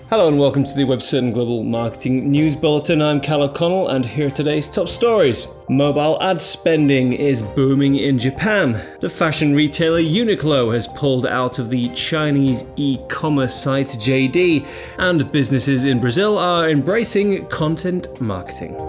Hello and welcome to the Webcertain Global Marketing News Bulletin. I'm Cal O'Connell and here are today's top stories. Mobile ad spending is booming in Japan. The fashion retailer Uniqlo has pulled out of the Chinese e-commerce site JD, and businesses in Brazil are embracing content marketing.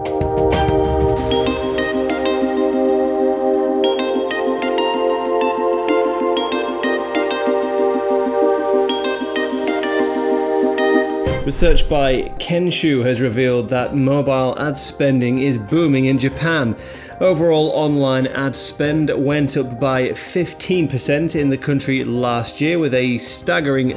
Research by Kensho has revealed that mobile ad spending is booming in Japan. Overall online ad spend went up by 15% in the country last year, with a staggering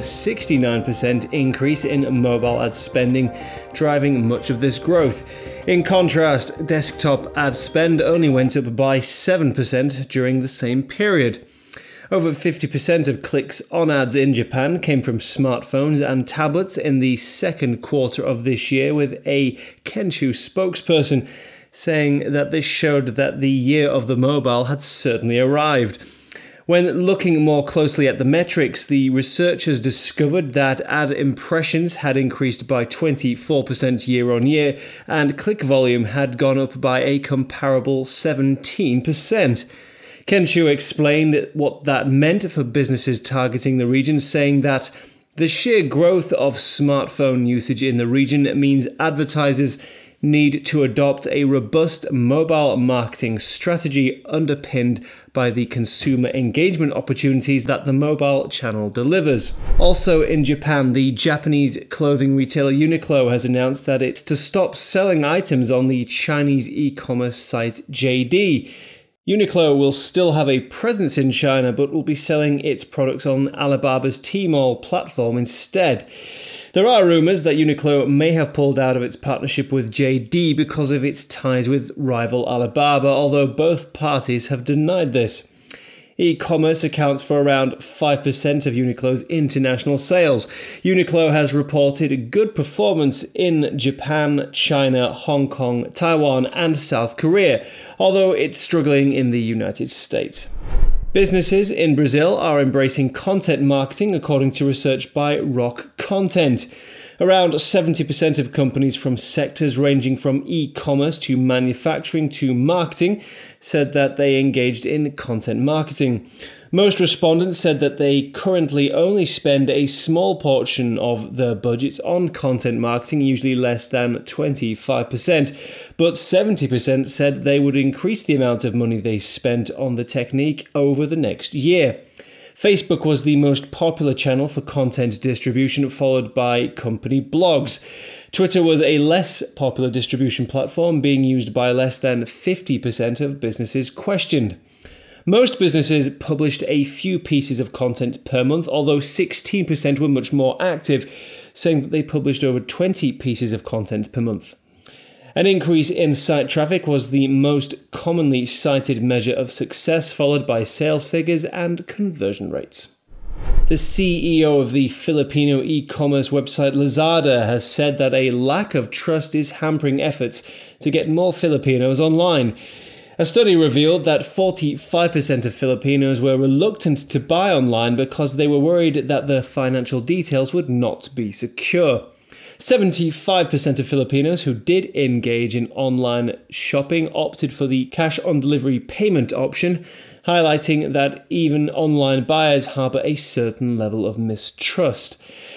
69% increase in mobile ad spending driving much of this growth. In contrast, desktop ad spend only went up by 7% during the same period. Over 50% of clicks on ads in Japan came from smartphones and tablets in the second quarter of this year, with a Kensho spokesperson saying that this showed that the year of the mobile had certainly arrived. When looking more closely at the metrics, the researchers discovered that ad impressions had increased by 24% year on year, and click volume had gone up by a comparable 17%. Kensho explained what that meant for businesses targeting the region, saying that the sheer growth of smartphone usage in the region means advertisers need to adopt a robust mobile marketing strategy underpinned by the consumer engagement opportunities that the mobile channel delivers. Also in Japan, the Japanese clothing retailer Uniqlo has announced that it's to stop selling items on the Chinese e-commerce site JD. Uniqlo will still have a presence in China, but will be selling its products on Alibaba's Tmall platform instead. There are rumours that Uniqlo may have pulled out of its partnership with JD because of its ties with rival Alibaba, although both parties have denied this. E-commerce accounts for around 5% of Uniqlo's international sales. Uniqlo has reported good performance in Japan, China, Hong Kong, Taiwan, and South Korea, although it's struggling in the United States. Businesses in Brazil are embracing content marketing, according to research by Rock Content. Around 70% of companies from sectors ranging from e-commerce to manufacturing to marketing said that they engaged in content marketing. Most respondents said that they currently only spend a small portion of their budget on content marketing, usually less than 25%, but 70% said they would increase the amount of money they spent on the technique over the next year. Facebook was the most popular channel for content distribution, followed by company blogs. Twitter was a less popular distribution platform, being used by less than 50% of businesses questioned. Most businesses published a few pieces of content per month, although 16% were much more active, saying that they published over 20 pieces of content per month. An increase in site traffic was the most commonly cited measure of success, followed by sales figures and conversion rates. The CEO of the Filipino e-commerce website Lazada has said that a lack of trust is hampering efforts to get more Filipinos online. A study revealed that 45% of Filipinos were reluctant to buy online because they were worried that their financial details would not be secure. 75% of Filipinos who did engage in online shopping opted for the cash-on-delivery payment option, highlighting that even online buyers harbour a certain level of mistrust.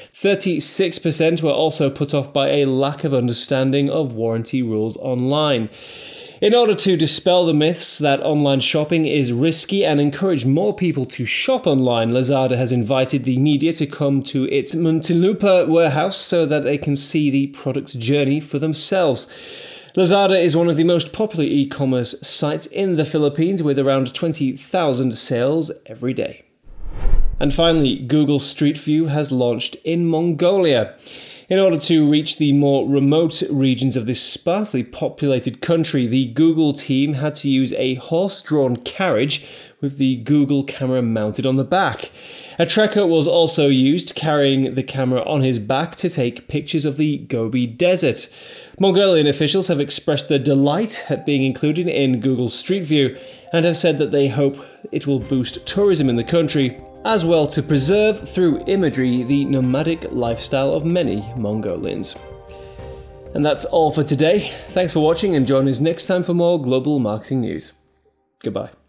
36% were also put off by a lack of understanding of warranty rules online. In order to dispel the myths that online shopping is risky and encourage more people to shop online, Lazada has invited the media to come to its Muntinlupa warehouse so that they can see the product journey for themselves. Lazada is one of the most popular e-commerce sites in the Philippines, with around 20,000 sales every day. And finally, Google Street View has launched in Mongolia. In order to reach the more remote regions of this sparsely populated country, the Google team had to use a horse-drawn carriage with the Google camera mounted on the back. A trekker was also used, carrying the camera on his back to take pictures of the Gobi Desert. Mongolian officials have expressed their delight at being included in Google Street View and have said that they hope it will boost tourism in the country as well to preserve through imagery the nomadic lifestyle of many Mongolians. And that's all for today. Thanks for watching and join us next time for more global marketing news. Goodbye.